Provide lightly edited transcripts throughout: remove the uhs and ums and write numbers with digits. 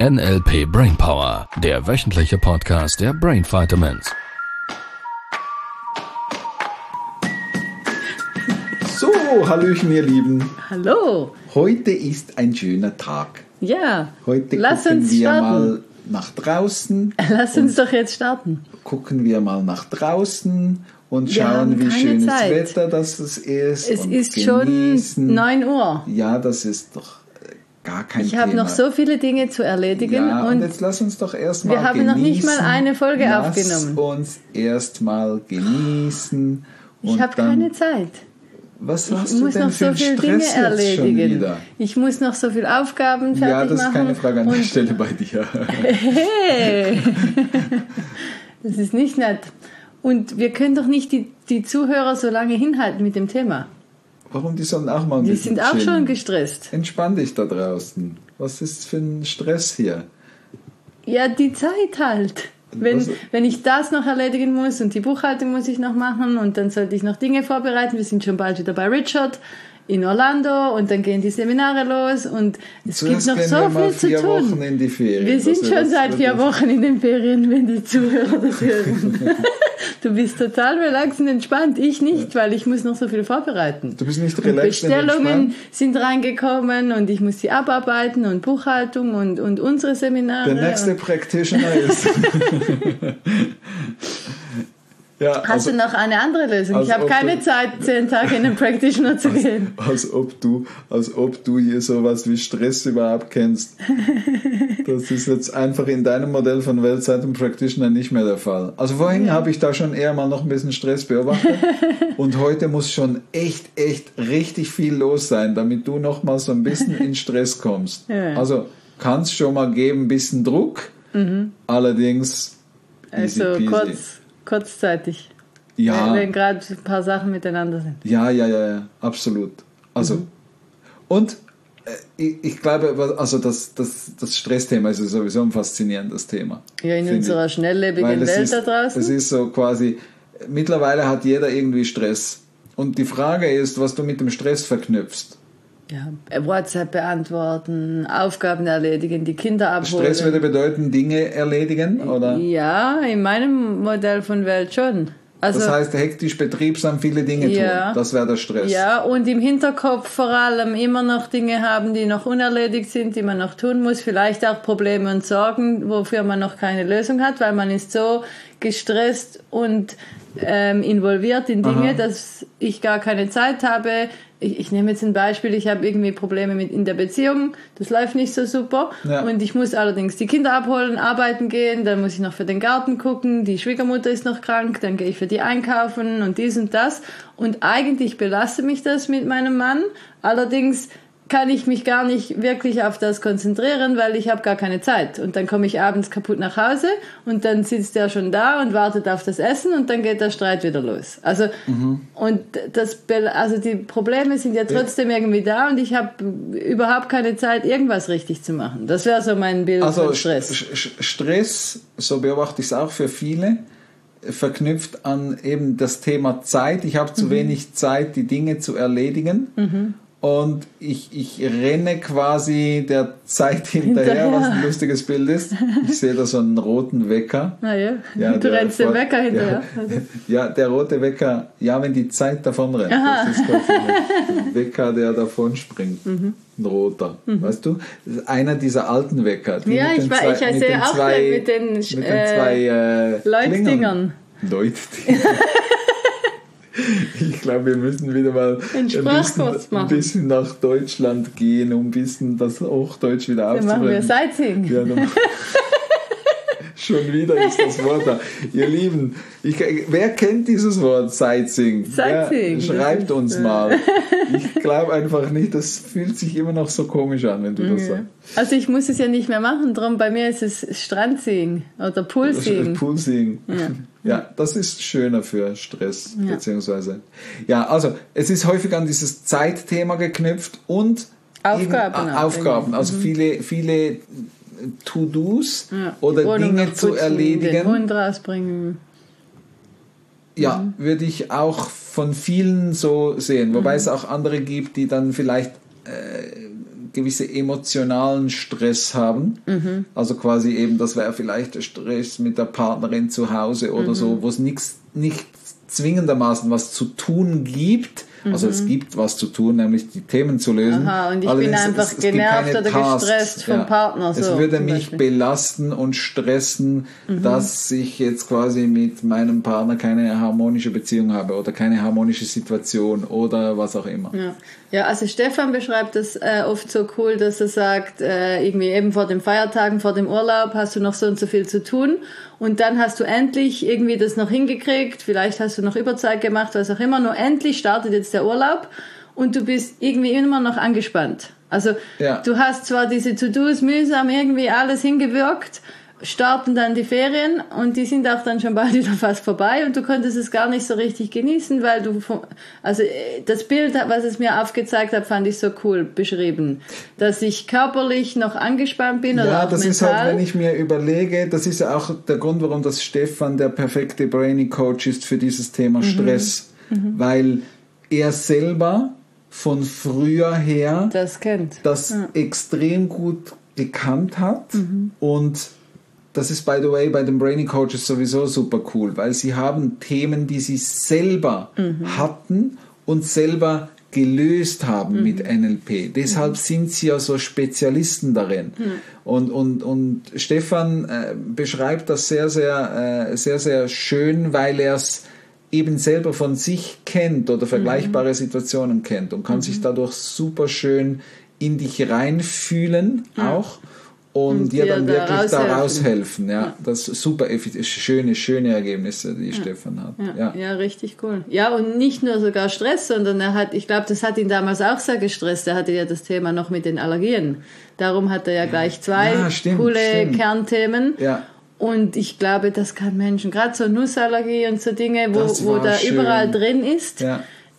NLP Brainpower, der wöchentliche Podcast der Brain Vitamins. So, hallöchen ihr Lieben. Hallo. Heute ist ein schöner Tag. Ja, Heute lass gucken uns wir starten. mal nach draußen. Lass uns doch jetzt starten. Gucken wir mal nach draußen und Wir schauen, haben wie keine schönes Zeit. Wetter das ist. Es und ist genießen. schon 9 Uhr. Ja, das ist doch gar kein Ich Thema. habe noch so viele Dinge zu erledigen Ja, und und jetzt lass uns doch erstmal wir haben genießen. noch nicht mal eine Folge aufgenommen. Lass uns erstmal genießen. ich und habe dann, keine Zeit. Was Ich hast du muss denn noch für so einen viele Stress Dinge jetzt schon erledigen. wieder? Ich muss noch so viele Aufgaben fertig machen. Ja, das ist keine Frage an der Stelle bei dir. Hey, das ist nicht nett. Und wir können doch nicht die Zuhörer so lange hinhalten mit dem Thema. Warum? Die sollen auch mal ein Die bisschen sind auch chillen. schon gestresst. Entspann dich da draußen. Was ist für ein Stress hier? Ja, die Zeit halt. Wenn ich das noch erledigen muss und die Buchhaltung muss ich noch machen und dann sollte ich noch Dinge vorbereiten. Wir sind schon bald wieder bei Richard in Orlando und dann gehen die Seminare los und es Zuerst gibt noch gehen so wir mal viel zu 4 tun. Wochen in die Ferien. Wir sind dass schon das seit 4 wirklich- Wochen in den Ferien, wenn die Zuhörer das hören. Du bist total relaxed und entspannt. Ich nicht, weil ich muss noch so viel vorbereiten. Du bist nicht Und relaxed und Bestellungen entspannt? sind reingekommen und ich muss sie abarbeiten und Buchhaltung und unsere Seminare. Der nächste Practitioner ist... ja, Hast du noch eine andere Lösung? als Ich habe ob keine du- Zeit, 10 Tage in den Practitioner zu gehen. als ob du hier sowas wie Stress überhaupt kennst. Das ist jetzt einfach in deinem Modell von Weltzeit und Practitioner nicht mehr der Fall. Also vorhin habe ich da schon eher mal noch ein bisschen Stress beobachtet und heute muss schon echt richtig viel los sein, damit du noch mal so ein bisschen in Stress kommst. Ja. Also kann es schon mal geben, ein bisschen Druck, allerdings easy Also peasy. kurzzeitig. Ja. Wenn gerade ein paar Sachen miteinander sind. Ja, absolut. Also, und ich glaube, also das Stressthema ist sowieso ein faszinierendes Thema. Ja, in finde unserer ich. schnelllebigen Weil Welt da draußen. Es ist so quasi, mittlerweile hat jeder irgendwie Stress. Und die Frage ist, was du mit dem Stress verknüpfst. Ja, WhatsApp beantworten, Aufgaben erledigen, die Kinder abholen. Stress würde bedeuten, Dinge erledigen, oder? Ja, in meinem Modell von Welt schon. Also, Das heißt, hektisch betriebsam viele Dinge Ja. tun. Das wäre der Stress. ja, und im Hinterkopf vor allem immer noch Dinge haben, die noch unerledigt sind, die man noch tun muss. Vielleicht auch Probleme und Sorgen, wofür man noch keine Lösung hat, weil man ist so gestresst und involviert in Dinge, dass ich gar keine Zeit habe. Ich nehme jetzt ein Beispiel, ich habe irgendwie Probleme in der Beziehung, das läuft nicht so super Ja. und ich muss allerdings die Kinder abholen, arbeiten gehen, dann muss ich noch für den Garten gucken, die Schwiegermutter ist noch krank, dann gehe ich für die einkaufen und dies und das und eigentlich belastet mich das mit meinem Mann, allerdings kann ich mich gar nicht wirklich auf das konzentrieren, weil ich habe gar keine Zeit. Und dann komme ich abends kaputt nach Hause und dann sitzt er schon da und wartet auf das Essen und dann geht der Streit wieder los. Also, und also die Probleme sind ja trotzdem irgendwie da und ich habe überhaupt keine Zeit, irgendwas richtig zu machen. Das wäre so mein Bild Also von Stress. Stress, so beobachte ich es auch für viele, verknüpft an eben das Thema Zeit. Ich habe zu wenig Zeit, die Dinge zu erledigen. Und ich renne quasi der Zeit hinterher, was ein lustiges Bild ist. Ich sehe da so einen roten Wecker. Ah ja, Ja, du rennst dem Wecker hinterher. Ja, der rote Wecker, ja, wenn die Zeit davon rennt. Das ist quasi ein Wecker, der davon springt. Ein roter. Weißt du? Das ist einer dieser alten Wecker. Die Ja, mit den ich sehe auch mit den zwei Leuchtdingern. Leuchtdingern. Ich glaube, wir müssen wieder mal Einen Sprachkurs ein bisschen nach Deutschland gehen, um ein bisschen das Hochdeutsch wieder Dann machen wir aufzubringen. Sightseeing. Ja, schon wieder ist das Wort da. Ihr Lieben, wer kennt dieses Wort Sightseeing? Sightseeing. Schreibt uns mal. Ich glaube einfach nicht, das fühlt sich immer noch so komisch an, wenn du das sagst. Also ich muss es ja nicht mehr machen, darum bei mir ist es Strandseeing oder Poolseeing. Poolseeing. Ja, das ist schöner für Stress, beziehungsweise. Ja, also es ist häufig an dieses Zeitthema geknüpft und Aufgaben. Also viele To-Dos oder Dinge zu erledigen. Den Hund rausbringen. Ja, würde ich auch von vielen so sehen. Wobei es auch andere gibt, die dann vielleicht gewisse emotionalen Stress haben. Also quasi eben, das wäre vielleicht der Stress mit der Partnerin zu Hause oder so, wo es nicht zwingendermaßen was zu tun gibt. Also es gibt was zu tun, nämlich die Themen zu lösen. Aha, und ich bin einfach genervt oder gestresst vom Partner. So, es würde mich belasten und stressen, dass ich jetzt quasi mit meinem Partner keine harmonische Beziehung habe oder keine harmonische Situation oder was auch immer. Ja, also Stefan beschreibt das oft so cool, dass er sagt, irgendwie eben vor den Feiertagen, vor dem Urlaub hast du noch so und so viel zu tun und dann hast du endlich irgendwie das noch hingekriegt, vielleicht hast du noch Überzeit gemacht, was auch immer, nur endlich startet jetzt der Urlaub und du bist irgendwie immer noch angespannt. Also du hast zwar diese To-Dos mühsam irgendwie alles hingewirkt, starten dann die Ferien und die sind auch dann schon bald wieder fast vorbei und du konntest es gar nicht so richtig genießen, weil also das Bild, was es mir aufgezeigt hat, fand ich so cool beschrieben, dass ich körperlich noch angespannt bin oder auch das mental. Ist halt, wenn ich mir überlege, das ist ja auch der Grund, warum das Stefan der perfekte Brainy Coach ist für dieses Thema Stress, weil er selber von früher her das extrem gut gekannt hat und das ist, by the way, bei den Brainy Coaches sowieso super cool, weil sie haben Themen, die sie selber hatten und selber gelöst haben mit NLP. Deshalb sind sie ja so Spezialisten darin. Und Stefan beschreibt das sehr, sehr schön, weil er es eben selber von sich kennt oder vergleichbare Situationen kennt und kann sich dadurch super schön in dich reinfühlen auch. Und dir dann wirklich da raushelfen. Ja, das ist super schöne Ergebnisse, die Stefan hat. Ja, richtig cool. Ja, und nicht nur sogar Stress, sondern ich glaube, das hat ihn damals auch sehr gestresst. Er hatte ja das Thema noch mit den Allergien. Darum hat er ja gleich zwei coole Kernthemen. Ja. Und ich glaube, das kann Menschen, gerade so Nussallergie und so Dinge, wo da überall drin ist. Ja.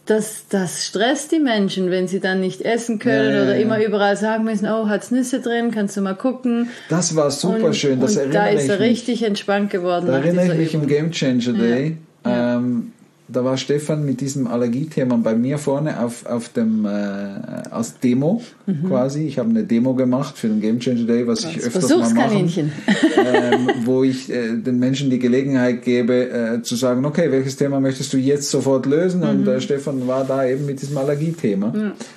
Das stresst die Menschen, wenn sie dann nicht essen können oder immer überall sagen müssen, oh, hat's Nüsse drin, kannst du mal gucken. Das war super schön, das erinnere ich mich. Da ist er richtig entspannt geworden. Da erinnere ich mich im Game Changer Day. Da war Stefan mit diesem Allergiethema bei mir vorne auf dem als Demo quasi. Ich habe eine Demo gemacht für den Game Changer Day, was ich öfters mal mache, wo ich den Menschen die Gelegenheit gebe, zu sagen, okay, welches Thema möchtest du jetzt sofort lösen? Und Stefan war da eben mit diesem Allergiethema.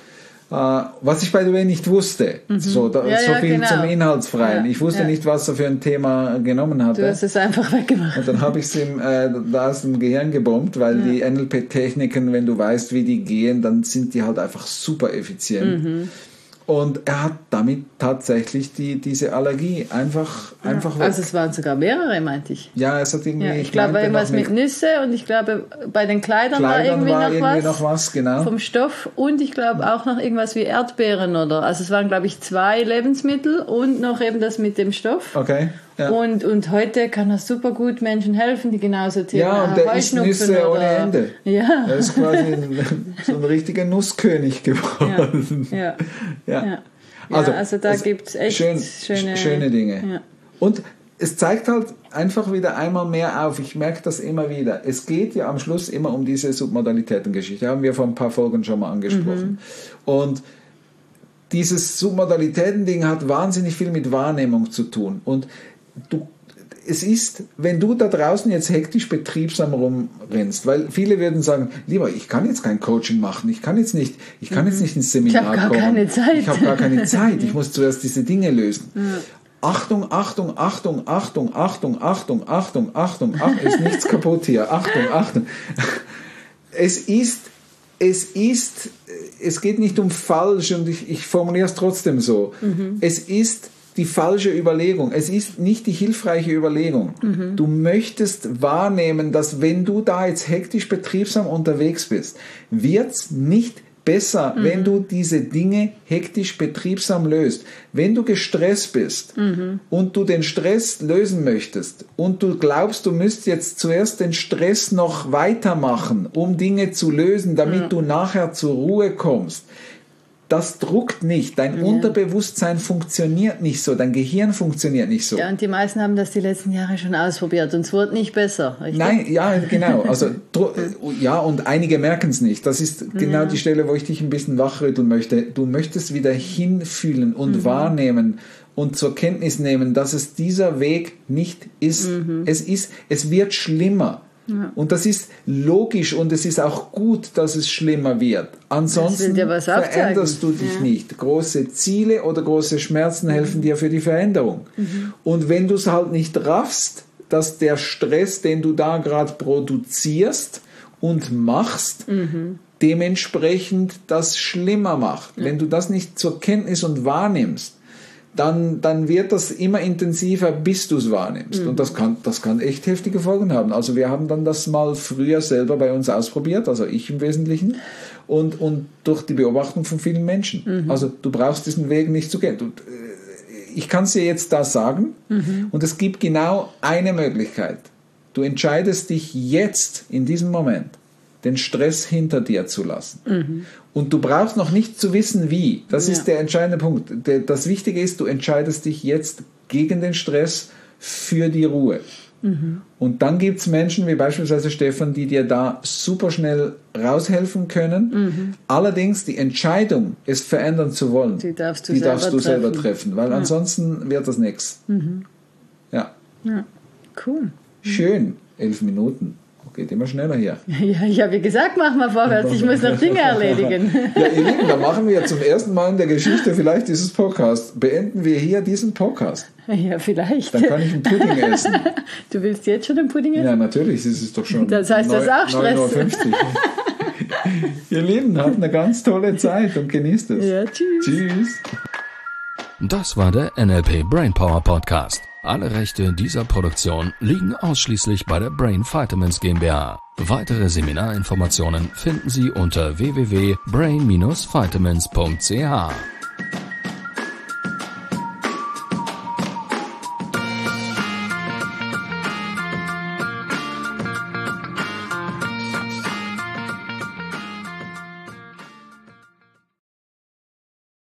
Was ich by the way nicht wusste. So viel zum Inhaltsfreien. Ich wusste nicht, was er für ein Thema genommen hatte. Du hast es einfach weggemacht. Und dann habe ich es ihm da aus dem Gehirn gebombt, weil die NLP-Techniken, wenn du weißt, wie die gehen, dann sind die halt einfach super effizient. Und er hat damit tatsächlich diese Allergie einfach weg. Also es waren sogar mehrere, meinte ich. Ja, es hat irgendwie... Ja, ich glaube, irgendwas mit Nüsse und ich glaube, bei den Kleidern war irgendwie noch was, genau. Vom Stoff und ich glaube auch noch irgendwas wie Erdbeeren oder... Also es waren, glaube ich, 2 Lebensmittel und noch eben das mit dem Stoff. Okay. Ja. Und heute kann das super gut Menschen helfen, die genauso Themen haben. Ja, und der isst Nüsse ohne Ende. Ja. Er ist quasi so ein richtiger Nusskönig geworden. Ja. Also da gibt es echt schöne Dinge. Ja. Und es zeigt halt einfach wieder einmal mehr auf, ich merke das immer wieder, es geht ja am Schluss immer um diese Submodalitäten-Geschichte, haben wir vor ein paar Folgen schon mal angesprochen. Und dieses Submodalitäten-Ding hat wahnsinnig viel mit Wahrnehmung zu tun. Und es ist, wenn du da draußen jetzt hektisch betriebsam rumrennst, weil viele würden sagen, lieber, ich kann jetzt kein Coaching machen, ich kann jetzt nicht ins Seminar kommen. Ich habe gar keine Zeit. Ich habe gar keine Zeit, ich muss zuerst diese Dinge lösen. Achtung, ist nichts kaputt hier. Achtung. Es geht nicht um falsch und ich formuliere es trotzdem so. Es ist die falsche Überlegung. Es ist nicht die hilfreiche Überlegung. Du möchtest wahrnehmen, dass wenn du da jetzt hektisch betriebsam unterwegs bist, wird's nicht besser, wenn du diese Dinge hektisch betriebsam löst. Wenn du gestresst bist und du den Stress lösen möchtest und du glaubst, du müsst jetzt zuerst den Stress noch weitermachen, um Dinge zu lösen, damit du nachher zur Ruhe kommst, das druckt nicht. Dein Unterbewusstsein funktioniert nicht so, dein Gehirn funktioniert nicht so. Ja, und die meisten haben das die letzten Jahre schon ausprobiert und es wurde nicht besser, richtig? Nein, ja, genau. Also, ja, und einige merken es nicht. Das ist genau die Stelle, wo ich dich ein bisschen wachrütteln möchte. Du möchtest wieder hinfühlen und wahrnehmen und zur Kenntnis nehmen, dass es dieser Weg nicht ist. Es wird schlimmer. Ja. Und das ist logisch und es ist auch gut, dass es schlimmer wird. Ansonsten veränderst du dich nicht. Große Ziele oder große Schmerzen helfen dir für die Veränderung. Und wenn du es halt nicht raffst, dass der Stress, den du da gerade produzierst und machst, dementsprechend das schlimmer macht. Wenn du das nicht zur Kenntnis und wahrnimmst, dann wird das immer intensiver, bis du es wahrnimmst. Und das kann echt heftige Folgen haben. Also wir haben dann das mal früher selber bei uns ausprobiert, also ich im Wesentlichen, und durch die Beobachtung von vielen Menschen. Also du brauchst diesen Weg nicht zu gehen. Ich kann es dir jetzt da sagen, und es gibt genau eine Möglichkeit. Du entscheidest dich jetzt, in diesem Moment, den Stress hinter dir zu lassen. Und du brauchst noch nicht zu wissen, wie. Das ist der entscheidende Punkt. Das Wichtige ist, du entscheidest dich jetzt gegen den Stress für die Ruhe. Und dann gibt es Menschen, wie beispielsweise Stefan, die dir da super schnell raushelfen können. Allerdings die Entscheidung, es verändern zu wollen, die darfst du selber treffen. Weil ansonsten wird das nichts. Ja. Cool. Schön. 11 Minuten. Geht immer schneller hier. Ja, ich habe gesagt, mach mal vorwärts, ich muss noch Dinge erledigen. Ja, ihr Lieben, dann machen wir zum ersten Mal in der Geschichte vielleicht dieses Podcast. Beenden wir hier diesen Podcast. Ja, vielleicht. Dann kann ich einen Pudding essen. Du willst jetzt schon einen Pudding essen? Ja, natürlich, das ist doch schon das heißt, das ist auch Stress. 9:50 Uhr. Ihr Lieben, habt eine ganz tolle Zeit und genießt es. Ja, tschüss. Tschüss. Das war der NLP Brainpower Podcast. Alle Rechte dieser Produktion liegen ausschließlich bei der Brain Vitamins GmbH. Weitere Seminarinformationen finden Sie unter www.brain-vitamins.ch.